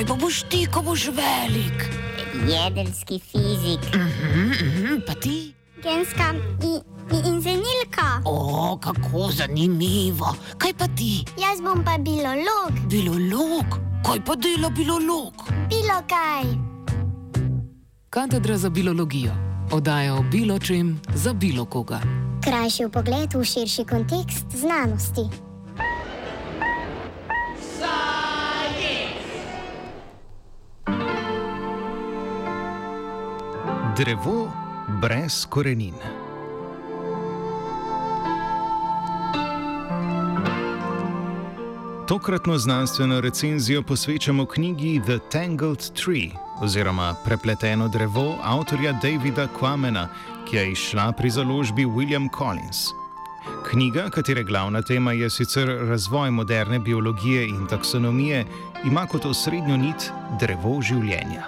Kaj pa boš ti, ko boš velik? Jedrski fizik. Pa ti? Genska inženirka. O, kako zanimivo. Kaj pa ti? Jaz bom pa biolog. Bilolog? Kaj pa dela bilolog? Bilo kaj. Katedra za biologijo. Oddaja o bilo čem za bilo koga. Krajši vpogled v širši kontekst znanosti. Drevo brez korenin. Tokratno znanstveno recenzijo posvečamo knjigi The Tangled Tree oziroma Prepleteno drevo avtorja Davida Quamena, ki je izšla pri založbi William Collins. Knjiga, katere glavna tema je sicer razvoj moderne biologije in taksonomije, ima kot osrednjo nit drevo življenja.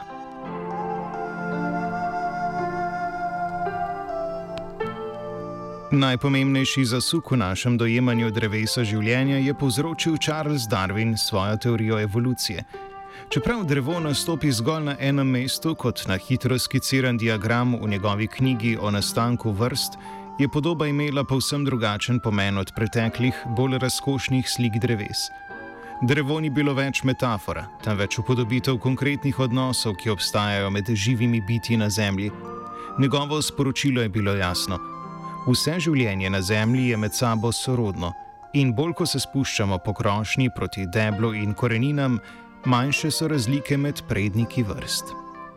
Najpomembnejši zasuk v našem dojemanju drevesa življenja je povzročil Charles Darwin s svojo teorijo evolucije. Čeprav drevo nastopi zgolj na enem mestu kot na hitro skiciran diagram v njegovi knjigi o nastanku vrst, je podoba imela povsem drugačen pomen od preteklih, bolj razkošnih slik dreves. Drevo ni bilo več metafora, temveč upodobitev konkretnih odnosov, ki obstajajo med živimi bitji na Zemlji. Njegovo sporočilo je bilo jasno. Vse življenje na Zemlji je med sabo sorodno in bolj ko se spuščamo po krošnji proti deblu in koreninam, manjše so razlike med predniki vrst.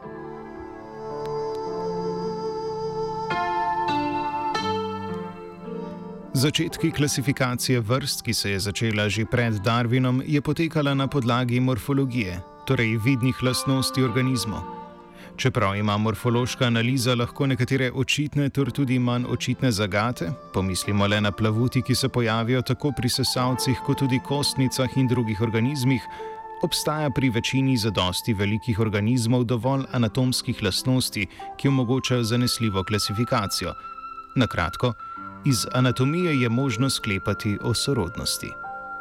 Začetki klasifikacije vrst, ki se je začela že pred Darwinom, je potekala na podlagi morfologije, torej vidnih lastnosti organizmov. Čeprav ima morfološka analiza lahko nekatere očitne, ter tudi manj očitne zagate, pomislimo le na plavuti, ki se pojavijo tako pri sesalcih kot tudi kostnicah in drugih organizmih, obstaja pri večini zadosti velikih organizmov dovolj anatomskih lastnosti, ki omogočajo zanesljivo klasifikacijo. Na kratko, iz anatomije je možno sklepati o sorodnosti.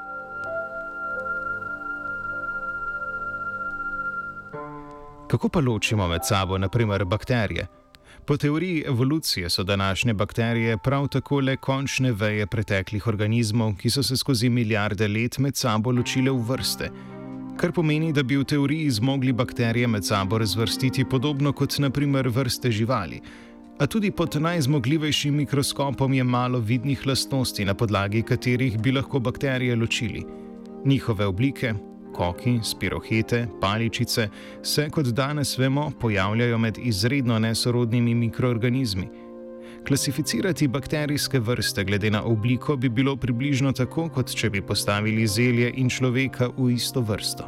Kako pa ločimo med sabo, na primer, bakterije? Po teoriji evolucije so današnje bakterije prav tako le končne veje preteklih organizmov, ki so se skozi milijarde let med sabo ločile v vrste. Kar pomeni, da bi v teoriji zmogli bakterije med sabo razvrstiti podobno kot na primer vrste živali. A tudi pod najzmogljivejšim mikroskopom je malo vidnih lastnosti, na podlagi katerih bi lahko bakterije ločili. Njihove oblike, koki, spirohete, paličice, se, kot danes vemo, pojavljajo med izredno nesorodnimi mikroorganizmi. Klasificirati bakterijske vrste glede na obliko bi bilo približno tako, kot če bi postavili zelje in človeka v isto vrsto.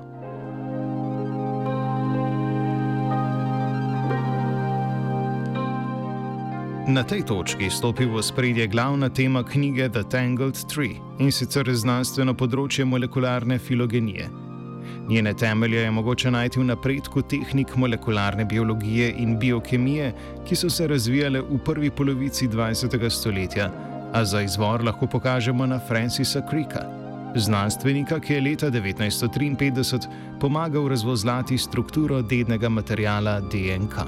Na tej točki stopi v ospredje glavna tema knjige The Tangled Tree, in sicer znanstveno področje molekularne filogenije. Njene temelje je mogoče najti v napredku tehnik molekularne biologije in biokemije, ki so se razvijale v prvi polovici 20. stoletja, a za izvor lahko pokažemo na Francisa Cricka, znanstvenika, ki je leta 1953 pomagal razvozlati strukturo dednega materiala DNK.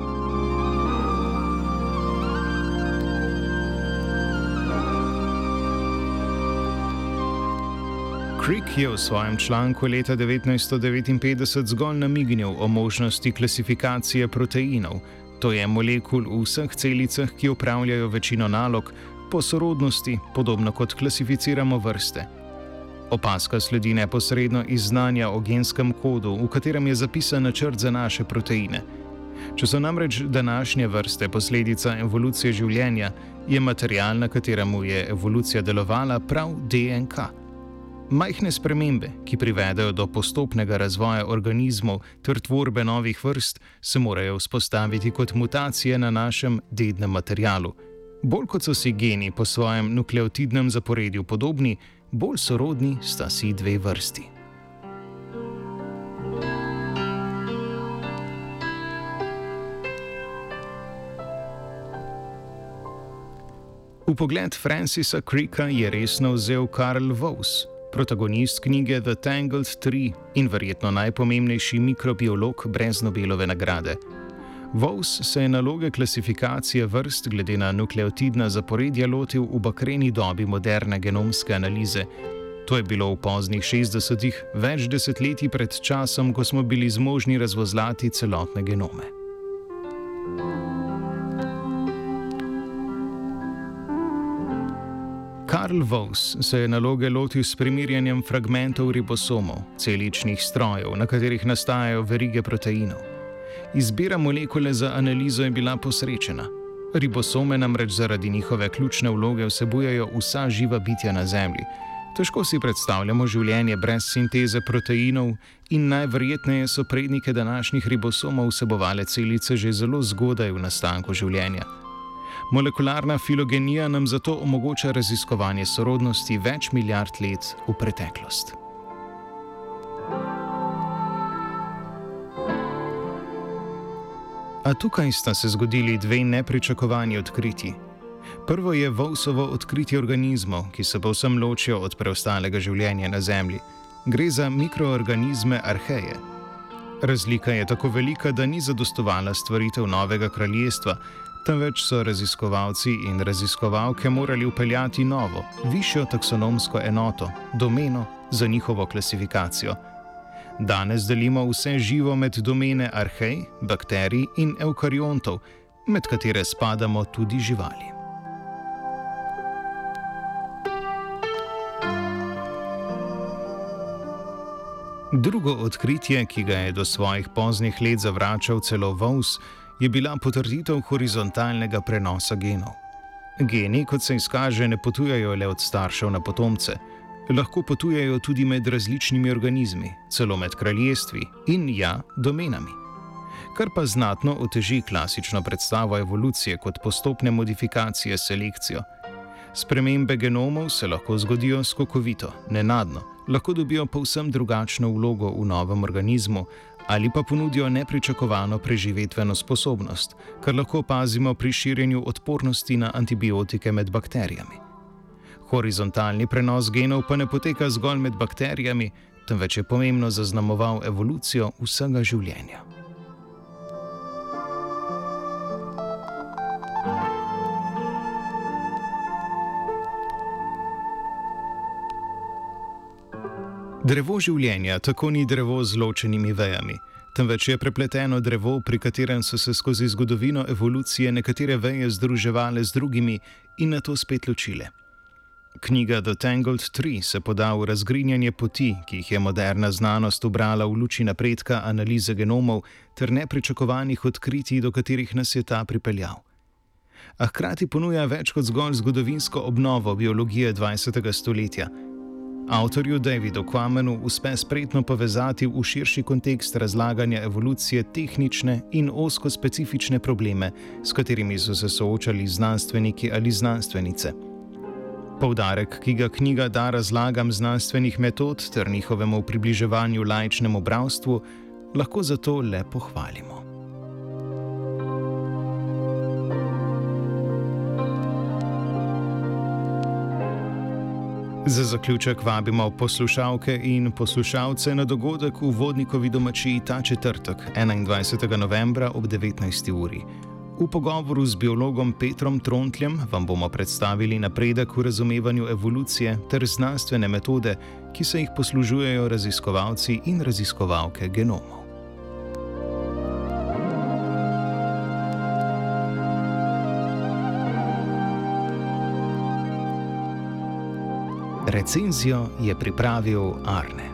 Crick je v svojem članku leta 1959 zgolj namignil o možnosti klasifikacije proteinov, to je molekul v vseh celicah, ki opravljajo večino nalog, po sorodnosti, podobno kot klasificiramo vrste. Opazka sledi neposredno iz znanja o genskem kodu, v katerem je zapisan načrt za naše proteine. Če so namreč današnje vrste posledica evolucije življenja, je material, na kateremu je evolucija delovala, prav DNK. Majhne spremembe, ki privedejo do postopnega razvoja organizmov ter tvorbe novih vrst, se morajo vzpostaviti kot mutacije na našem dednem materialu. Bolj kot so si geni po svojem nukleotidnem zaporedju podobni, bolj sorodni sta si dve vrsti. Vpogled Francisa Cricka je resno vzel Karl Woese, protagonist knjige The Tangled Tree in verjetno najpomembnejši mikrobiolog brez Nobelove nagrade. Vos se je naloge klasifikacije vrst glede na nukleotidna zaporedja lotil v bakreni dobi moderne genomske analize. To je bilo v poznih 60-ih, več desetletij pred časom, ko smo bili zmožni razvozlati celotne genome. Karl Voss se je naloge lotil s primerjanjem fragmentov ribosomov, celičnih strojev, na katerih nastajajo verige proteinov. Izbira molekule za analizo je bila posrečena. Ribosome namreč zaradi njihove ključne vloge vsebujejo vsa živa bitja na Zemlji. Težko si predstavljamo življenje brez sinteze proteinov in najverjetneje so prednike današnjih ribosomov vsebovale celice že zelo zgodaj v nastanku življenja. Molekularna filogenija nam zato omogoča raziskovanje sorodnosti več milijard let v preteklost. A tukaj sta se zgodili dve nepričakovani odkritji. Prvo je Vossovo odkritje organizmov, ki se povsem ločijo od preostalega življenja na Zemlji. Gre za mikroorganizme arheje. Razlika je tako velika, da ni zadostovala stvaritev novega kraljestva, temveč so raziskovalci in raziskovalke morali vpeljati novo, višjo taksonomsko enoto, domeno za njihovo klasifikacijo. Danes delimo vse živo med domene arhej, bakterij in evkariontov, med katere spadamo tudi živali. Drugo odkritje, ki ga je do svojih poznih let zavračal celo Voss, je bila potrditev horizontalnega prenosa genov. Geni, kot se izkaže, ne potujejo le od staršev na potomce. Lahko potujejo tudi med različnimi organizmi, celo med kraljestvi in, domenami. Kar pa znatno oteži klasično predstavo evolucije kot postopne modifikacije s selekcijo. Spremembe genomov se lahko zgodijo skokovito, nenadno, lahko dobijo povsem drugačno vlogo v novem organizmu ali pa ponudijo nepričakovano preživetveno sposobnost, kar lahko opazimo pri širjenju odpornosti na antibiotike med bakterijami. Horizontalni prenos genov pa ne poteka zgolj med bakterijami, temveč je pomembno zaznamoval evolucijo vsega življenja. Drevo življenja tako ni drevo z ločenimi vejami, temveč je prepleteno drevo, pri katerem so se skozi zgodovino evolucije nekatere veje združevale z drugimi in nato spet ločile. Knjiga The Tangled Tree se poda v razgrinjanje poti, ki jih je moderna znanost ubrala v luči napredka analize genomov ter nepričakovanih odkritij, do katerih nas je ta pripeljal. A hkrati ponuja več kot zgolj zgodovinsko obnovo biologije 20. stoletja. Avtorju Davidu Quamanu uspe spretno povezati v širši kontekst razlaganja evolucije tehnične in ozko specifične probleme, s katerimi so se soočali znanstveniki ali znanstvenice. Poudarek, ki ga knjiga da razlagam znanstvenih metod ter njihovemu približevanju laičnemu bralstvu, lahko zato le pohvalimo. Za zaključek vabimo poslušalke in poslušalce na dogodek v Vodnikovi domačiji ta četrtek, 21. novembra ob 19. uri. V pogovoru z biologom Petrom Trontljem vam bomo predstavili napredek v razumevanju evolucije ter znanstvene metode, ki se jih poslužujejo raziskovalci in raziskovalke genomov. Recenzijo je pripravil Arne.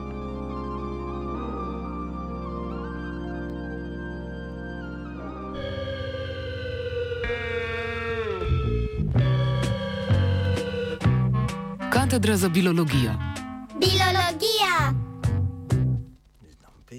Katedra za biologijo.